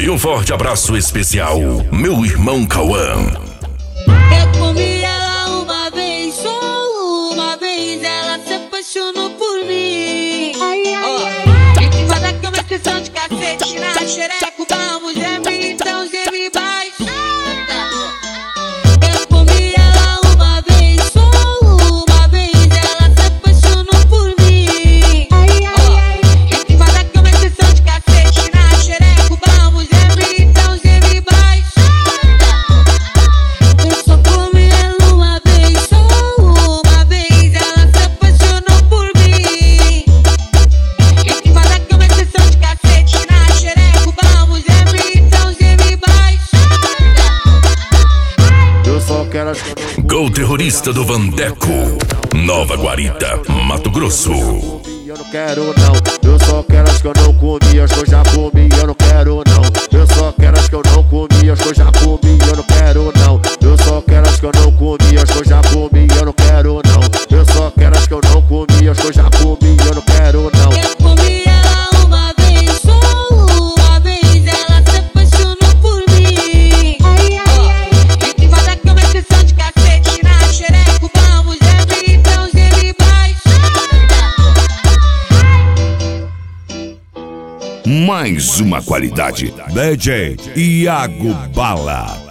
E um forte abraço especial, meu irmão Cauã. Eu comi ela uma vez, só uma vez, ela se apaixonou por mim. Em cima da cama, sessão de cacete, na xereca, vamos geme, então geme baixo. Eu comi ela uma vez, só uma vez, ela se apaixonou por mim. Em cima da cama, sessão de cacete, na xereca, vamos geme, então geme baixo. Eu só comi ela uma vez, só uma vez, ela se apaixonou por mim. Em cima da cama, sessão de cacete, na xereca, vamos geme, então geme baixo. Eu só quero as Gol terrorista do Vandeco, Nova Guarita, Mato Grosso. eu não quero não. Eu só quero as que eu não comi, as que eu já comi, eu não quero não. Eu só quero as que eu não comi, as que eu já comi, eu não quero não. Eu só quero as que eu não comi, as que eu já comi, eu não quero não. Eu só quero as que eu não comi, as que eu já comi, eu não quero não. Eu comi ela uma vez, só uma vez, ela se apaixonou por mim. Em cima da cama, sessão de cacete, na xereca, vamos geme, então geme baixo. Mais uma qualidade. DJ Iago Bala.